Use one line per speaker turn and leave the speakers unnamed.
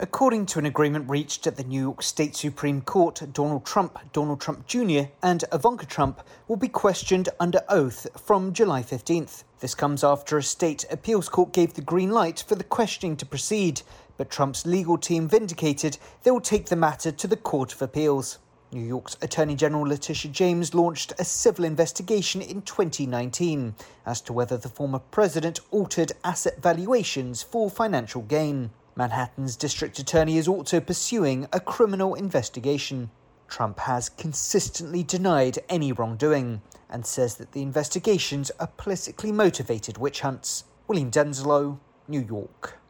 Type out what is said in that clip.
According to an agreement reached at the New York State Supreme Court, Donald Trump Jr. and Ivanka Trump will be questioned under oath from July 15th. This comes after a state appeals court gave the green light for the questioning to proceed, but Trump's legal team vindicated they will take the matter to the Court of Appeals. New York's Attorney General Letitia James launched a civil investigation in 2019 as to whether the former president altered asset valuations for financial gain. Manhattan's district attorney is also pursuing a criminal investigation. Trump has consistently denied any wrongdoing and says that the investigations are politically motivated witch hunts. William Denslow, New York.